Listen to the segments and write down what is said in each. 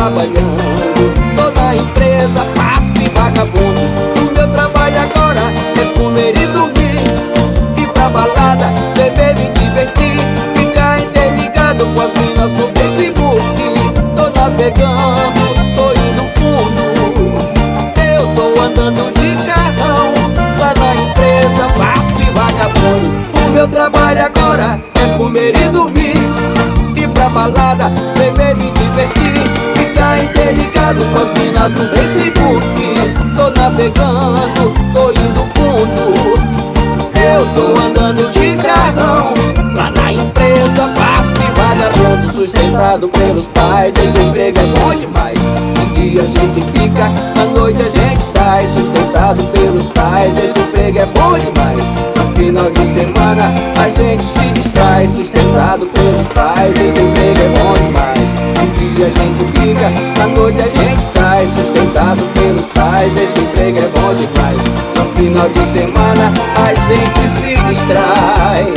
trabalhando. Tô na empresa, passo de vagabundos. O meu trabalho agora é comer e dormir, ir pra balada, beber, me divertir, ficar interligado com as minas no Facebook. Tô navegando, tô indo fundo, eu tô andando de carrão. Lá na empresa, passo de vagabundos. O meu trabalho agora é comer e dormir, ir pra balada, beber, me divertir, ficar interligado com as minas no Facebook. Tô navegando, tô indo fundo, eu tô andando de carrão. Lá na empresa, passo de vagabundo, sustentado pelos pais. Esse emprego é bom demais. Um dia a gente fica, à noite a gente sai, sustentado pelos pais. Esse emprego é bom demais. No final de semana a gente se distrai, sustentado pelos pais. Esse emprego é bom demais. Um dia a gente fica, à noite a gente sai, sustentado pelos pais. Esse emprego é bom demais. No final de semana a gente se distrai.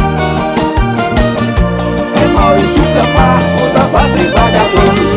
É Maurício Camargo, da Voz de Vagabundos.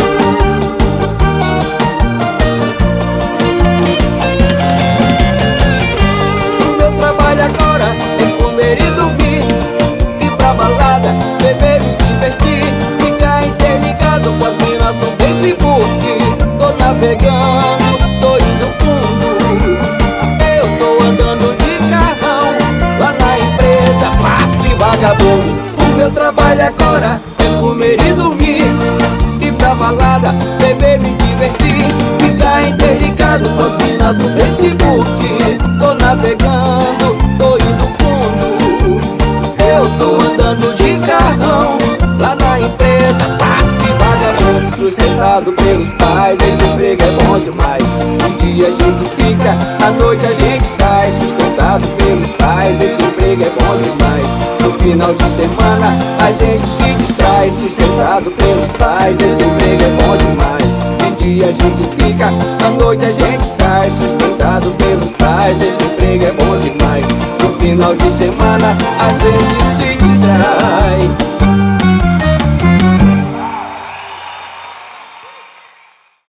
O meu trabalho agora é comer e dormir, ir pra balada, beber, me divertir, ficar interligado com as minas no Facebook. Tô navegando, tô indo fundo, eu tô andando de carrão. Lá na empresa, passo de vagabundos. O meu trabalho agora é comer e dormir, ir pra balada, beber, me divertir, ficar interligado com as minas no Facebook. Tô navegando, tô indo fundo, eu tô andando de carrão. Lá na empresa, passo de vagabundo, sustentado pelos pais. Esse emprego é bom demais. Um dia a gente fica, à noite a gente sai, sustentado pelos pais. Esse emprego é bom demais. No final de semana a gente se distrai, sustentado pelos pais. Esse emprego é bom demais. Um dia a gente fica, à noite a gente sai, sustentado pelos pais. Esse emprego é bom demais. No final de semana a gente se distrai.